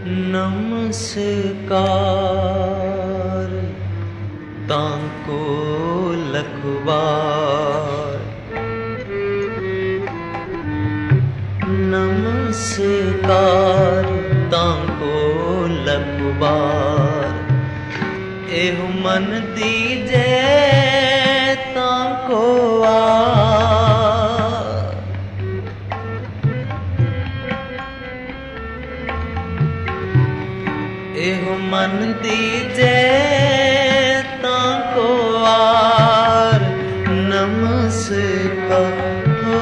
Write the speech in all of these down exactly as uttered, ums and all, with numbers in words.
नमस्कार तांको लखबार, नमस्कार तांको लखबार। एहु मन दीजे तांको आ, एहु मन दीजे तांको आर। नमस्कार हो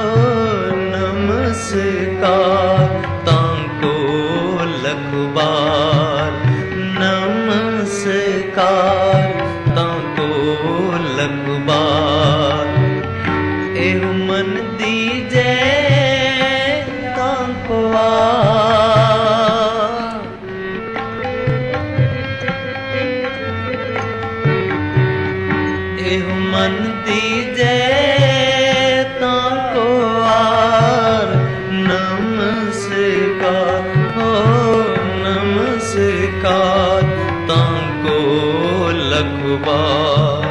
नमस्कार तांको लखबार, नमस्कार तांको लखबार। एहु मन दीजे तांको आर। एहु मन दीजे तांको आर। नमस्कार हो नमस्कार तांको लखबार।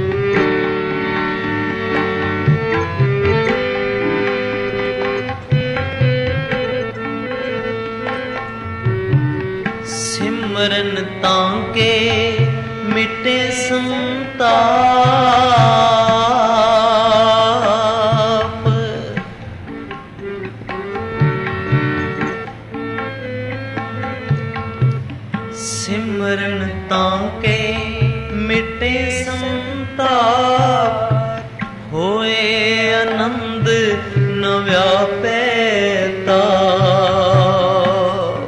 सिमरन तांके मिटे संताप, सिमरन तांके मिटे संताप। होए आनंद न व्यापे ताप,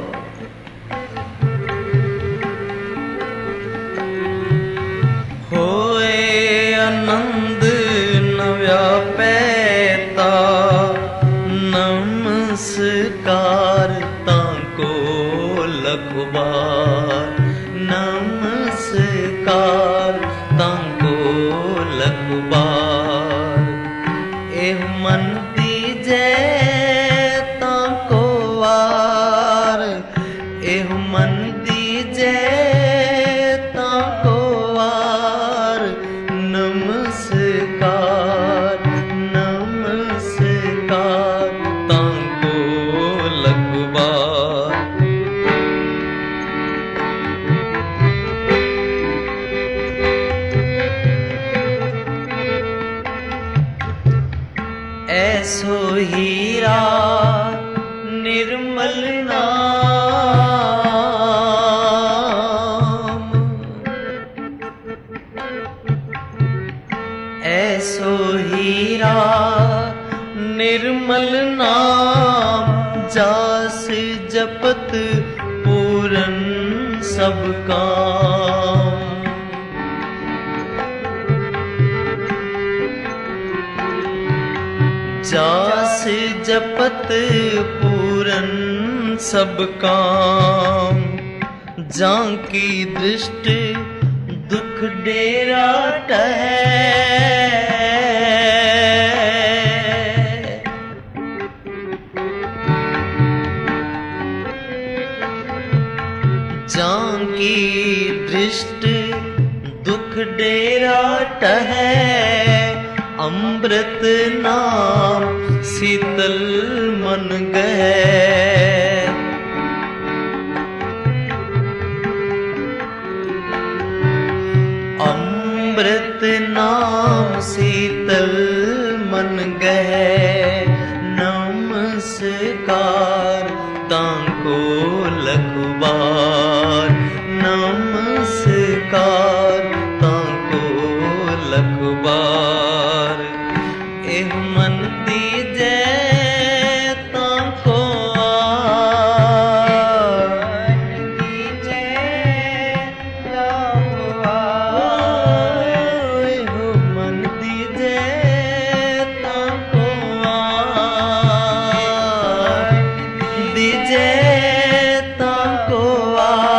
होए आनंद न व्यापे ताप। नमस्कार तांको लखबार, नमस्कार तांको लखबार। एहु मन दीजे तांको आर, एहु मन दीजे तांको आर। नमस्कार नमस्कार तांको लखबार। ऐसो हीरा निर्मल नाम, ऐसो हीरा निर्मल नाम। जास जपत पूरन सब काम, जास जपत पूरन सब काम। जांकी दृष्टि दुख डेरा टहै, जांकी दृष्टि दुख डेरा टहै। अमृत नाम शीतल मन गए, अमृत नाम शीतल मन गए। नमस्कार तांको लखबार, नमस्कार तांको लखबार। एहु मन दीजे तांको आर, दीजे तांको आर। एहु मन दीजे तांको आर, दीजे तांको आर।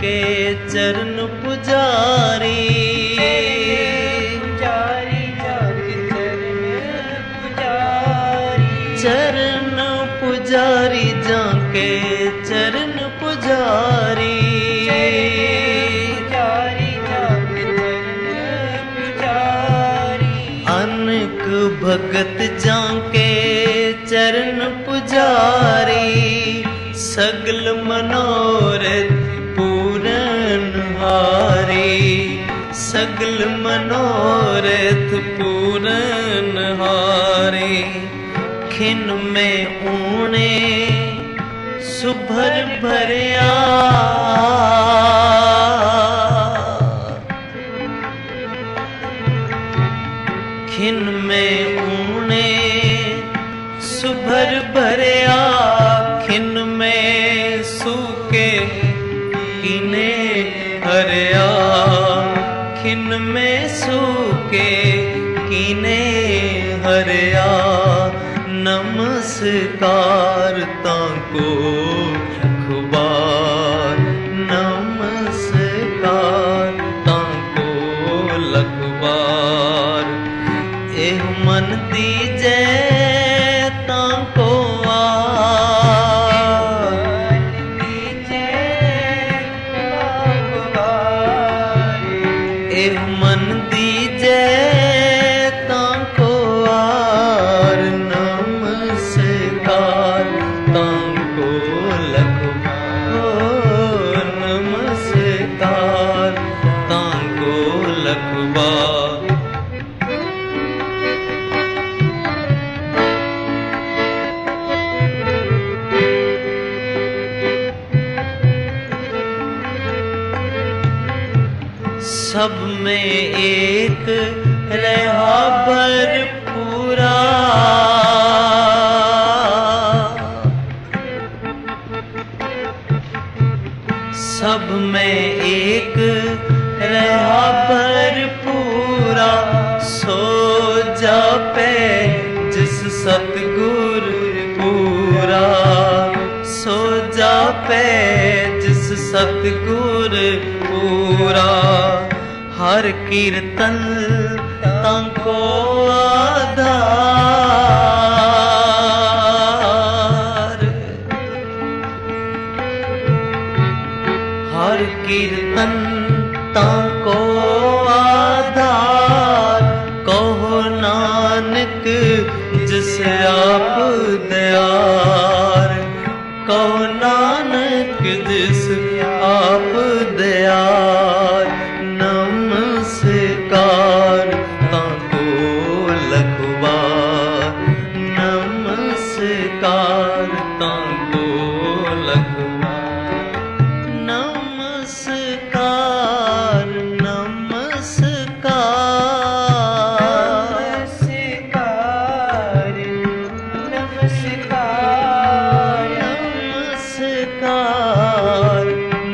के चरण पुजारी चरण पुजारी जाके चरण पुजारी अनक भगत जाके चरण पुजारी सगल मनोरथ पूरन हारी सगल मनोरथ पूरन हारी खिन में ऊणे सुभर भरिया खिन में ऊणे सुभर भरिया खिन में सूके किने हरिया खिन में सूके किने हरिया नमस्कार ताको लखबार नमस्कार ताको लखबार एह मन दीजे ताको एह मन दीजे ताको आर नमस्कार ताको लखबार नमस्कार ताको लखबार सब में एक रहा भरपूरा सब में एक रहा भरपूरा सो जापे जिस सतगुर पूरा सो जापे जिस सतगुर पूरा हर कीर्तन ताको आधार हर कीर्तन ताको आधार कहो नानक जिस आप दयार कहो नानक जिस आप दयार नमस्कार ताको लखबार नमस्कार ताको लखबार नमस्कार नमस्कार नमस्कार नमस्कार नमस्कार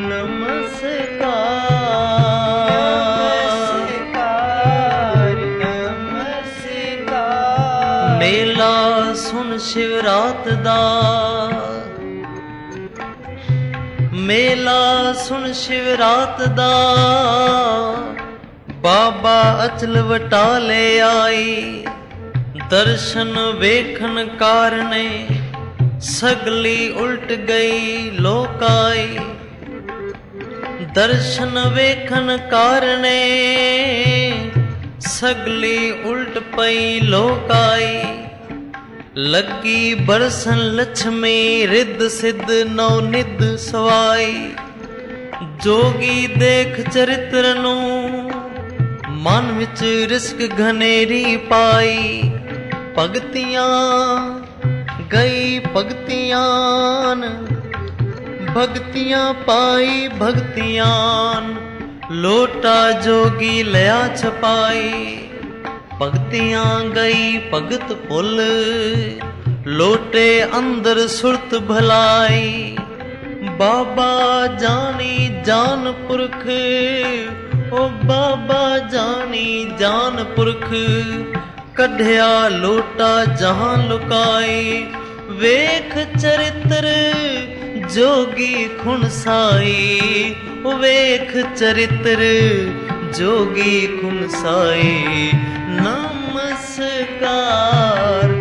मेला सुन शिवरात दा मेला सुन शिवरात दा बाबा अचल वटाले आई दर्शन वेखन कारणे सगली उल्ट गई लोकाई दर्शन वेखन कारणे सगली उल्ट पई लोकाई लगी बरसन लक्ष्मी रिद सिद्ध नौ निद सवाई जोगी देख चरित्र नू मन विच रिस्क घनेरी पाई भगतियां गई भगतियां भगतियां पाई भगतियां लोटा जोगी लया छपाई भगतियां गई भगत फुल लोटे अंदर सुरत भलाई बाबा जानी जान पुरख ओ बाबा जानी जान पुरख कढ़िया लोटा जहां लुकाई वेख चरित्र जोगी खुण साई वेख चरित्र जोगी खुण साई नमस्कार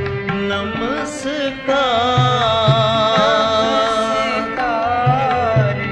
नमस्कार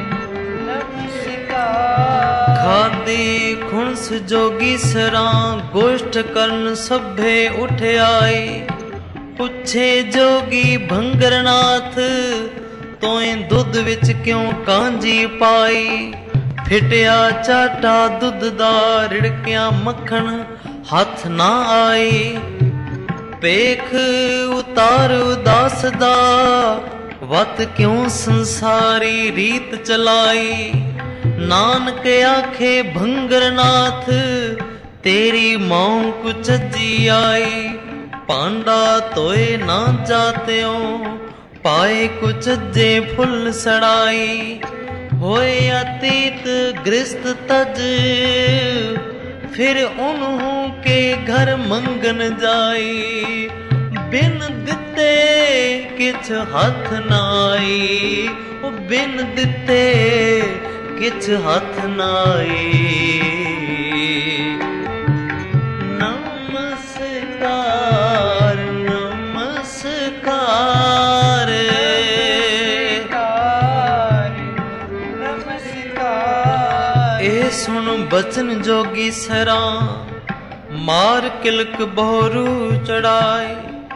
खादी खुणस जोगी सरां गोष्ठ करन सभे उठ आए पुछे जोगी भंगरनाथ तोए दुध विच क्यों कांजी पाई फिटिया चाटा दुध दा रिड़किया मक्खन हथ ना आए पेख उतार उदास दा वत क्यों संसारी रीत चलाई नानक आखे भंगरनाथ तेरी मां कुचजी आई पांडा तोए ना जात्यो पाए कुचजे फुल सड़ाई होए अतीत गृहस्थ तज फिर उन्हों के घर मंगन जाई बिन दिते किछ हथ नाई बिन दिते किछ हथ नाई नमस्कार नमस्कार ए सुन बचन जोगी सरा मार किलक बहरू चढ़ाए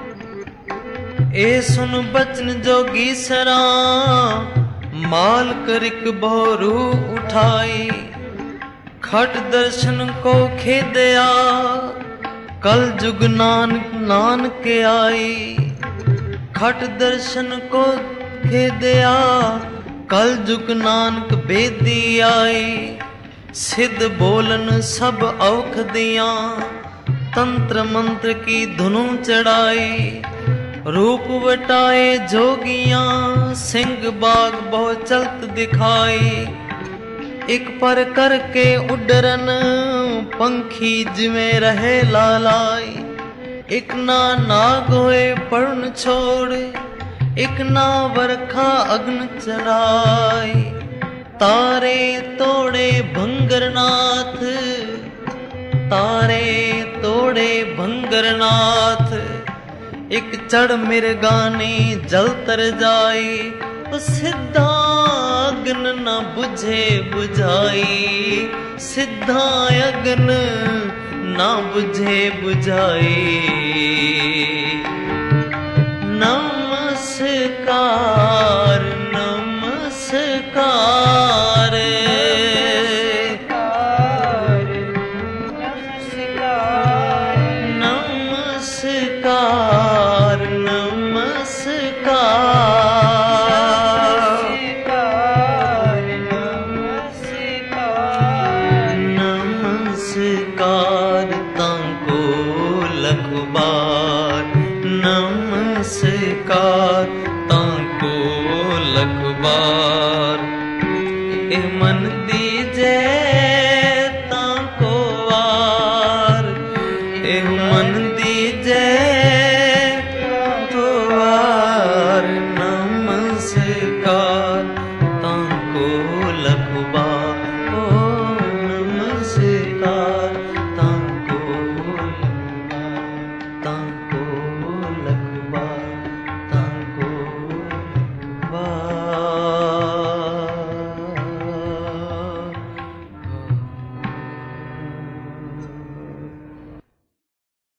ए सुन बचन जोगी सरा माल करिक बहरू उठाए खट दर्शन को खेदया कल जुग नानक नानक आई खट दर्शन को खेदया कल जुग नानक बेदी आई सिद्ध बोलन सब औखदियां तंत्र मंत्र की धुनु चढ़ाए रूप वटाए जोगियां सिंह बाग बहु चलत दिखाए एक पर करके उडरन पंखी जिमें रहे लालाई एक ना नाग होए पर्ण छोड़ एक ना वरखा अग्न चढ़ाए तारे तोड़े भंगरनाथ तारे तोड़े भंगरनाथ एक चढ़ मिर्गानी जल तर जाए सिद्धा अग्न न बुझे बुझाई सिद्धा अग्न न बुझे बुझाई